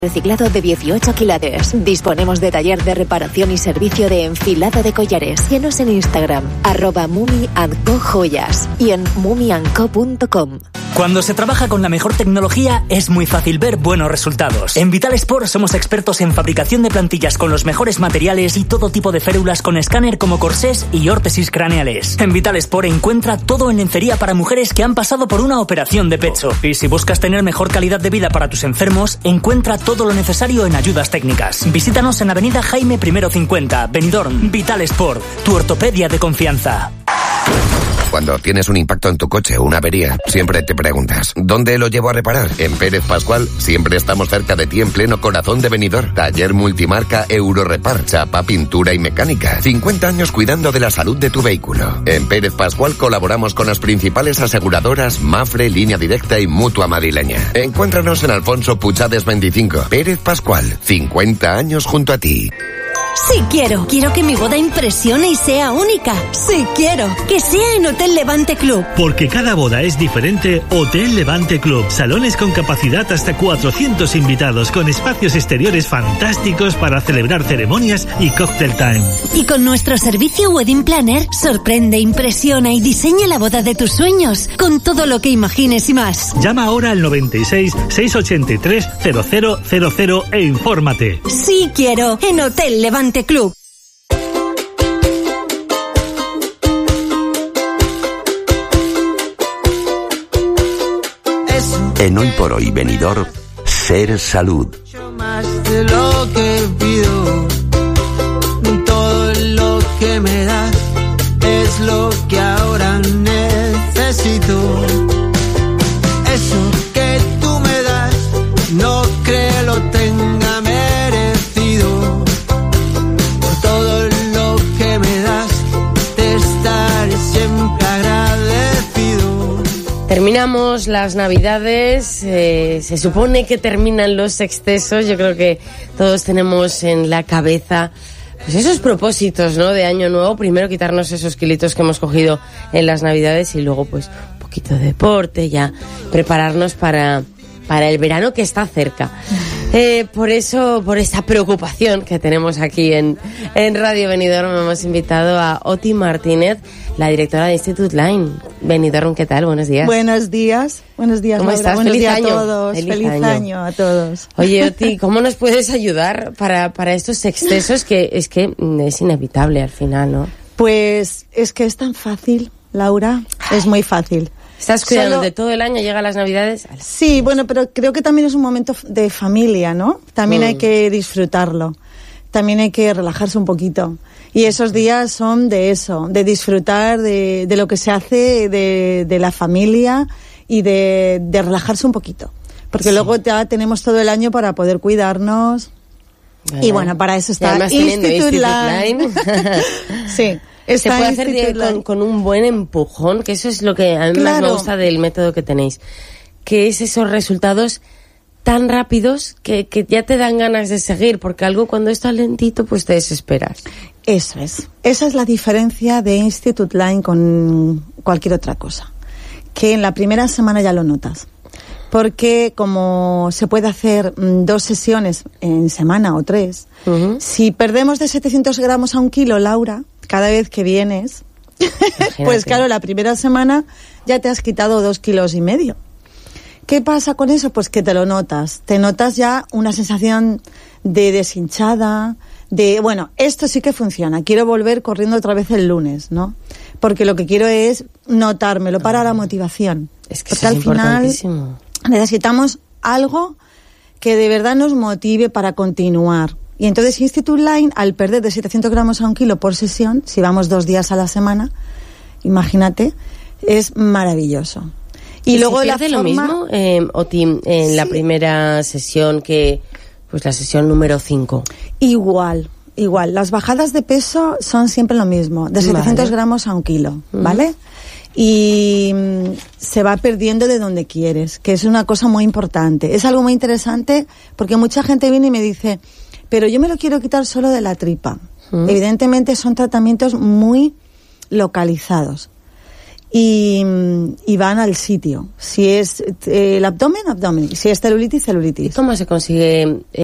Reciclado de 18 quilates. Disponemos de taller de reparación y servicio de enfilado de collares. Síguenos en Instagram, @mumi&co-joyas y en mumiandco.com. Cuando se trabaja con la mejor tecnología, es muy fácil ver buenos resultados. En Vital Sport somos expertos en fabricación de plantillas con los mejores materiales y todo tipo de férulas con escáner como corsés y órtesis craneales. En Vital Sport encuentra todo en lencería para mujeres que han pasado por una operación de pecho. Y si buscas tener mejor calidad de vida para tus enfermos, encuentra todo lo necesario en ayudas técnicas. Visítanos en Avenida Jaime I 50, Benidorm. Vital Sport, tu ortopedia de confianza. Cuando tienes un impacto en tu coche o una avería, siempre te preguntas, ¿dónde lo llevo a reparar? En Pérez Pascual siempre estamos cerca de ti en pleno corazón de Benidorm. Taller multimarca Eurorepar, chapa, pintura y mecánica. 50 años cuidando de la salud de tu vehículo. En Pérez Pascual colaboramos con las principales aseguradoras Mafre, Línea Directa y Mutua Madrileña. Encuéntranos en Alfonso Puchades 25. Pérez Pascual, 50 años junto a ti. Sí quiero que mi boda impresione y sea única. Sí quiero que sea en Hotel Levante Club. Porque cada boda es diferente, Hotel Levante Club. Salones con capacidad hasta 400 invitados, con espacios exteriores fantásticos para celebrar ceremonias y cocktail time. Y con nuestro servicio Wedding Planner, sorprende, impresiona y diseña la boda de tus sueños, con todo lo que imagines y más. Llama ahora al 96 683 0000 e infórmate. Sí quiero en Hotel Levante Club. En Hoy por Hoy Benidorm, Ser Salud. Más de lo que pido, todo lo que me das es lo que ahora necesito. Eso que tú me das, no creo lo tenga merecido. Por todo lo que me das, te estaré siempre agradecido. Terminamos las Navidades, se supone que terminan los excesos. Yo creo que todos tenemos en la cabeza pues esos propósitos, ¿no?, de año nuevo. Primero quitarnos esos kilitos que hemos cogido en las Navidades y luego pues un poquito de deporte, ya prepararnos para el verano que está cerca. Por eso, por esta preocupación que tenemos aquí en Radio Benidorm, hemos invitado a Oti Martínez, la directora de Institute Line. Benidorm, ¿qué tal? Buenos días. Buenos días, ¿Cómo Laura. estás? Buenos Feliz días año. A todos. Feliz año a todos. Oye, Oti, ¿cómo nos puedes ayudar para estos excesos que es inevitable al final, ¿no? Pues es que es tan fácil, Laura, es muy fácil. ¿Estás cuidando de todo el año? ¿Llega las Navidades? Sí, bueno, pero creo que también es un momento de familia, ¿no? También hay que disfrutarlo. También hay que relajarse un poquito. Y esos días son de eso, de disfrutar de lo que se hace, de la familia y de relajarse un poquito. Porque luego ya tenemos todo el año para poder cuidarnos. Y bueno, para eso está Institute Line. Sí. Se puede hacer con un buen empujón, que eso es lo que a mí más me gusta del método que tenéis, que es esos resultados tan rápidos que ya te dan ganas de seguir, porque algo cuando está lentito pues te desesperas. Eso es. Esa es la diferencia de Institute Line con cualquier otra cosa, que en la primera semana ya lo notas. Porque como se puede hacer 2 sesiones en semana o 3, si perdemos de 700 gramos a 1 kilo, Laura, cada vez que vienes, pues claro, la primera semana ya te has quitado 2,5 kilos. ¿Qué pasa con eso? Pues que te lo notas. Te notas ya una sensación de deshinchada, bueno, esto sí que funciona. Quiero volver corriendo otra vez el lunes, ¿no? Porque lo que quiero es notármelo para la motivación. Es que eso es importantísimo. Necesitamos algo que de verdad nos motive para continuar. Y entonces Institute Line, al perder de 700 gramos a 1 kilo por sesión, si vamos 2 días a la semana, imagínate, es maravilloso. Y luego ¿se pierde lo mismo, Oti, en la primera sesión que pues la sesión número 5? Igual. Las bajadas de peso son siempre lo mismo, de 700 gramos a 1 kilo, ¿vale? Y se va perdiendo de donde quieres, que es una cosa muy importante. Es algo muy interesante porque mucha gente viene y me dice, pero yo me lo quiero quitar solo de la tripa. Evidentemente son tratamientos muy localizados. y van al sitio. Si es el abdomen, abdomen. Si es celulitis, celulitis. ¿Cómo se consigue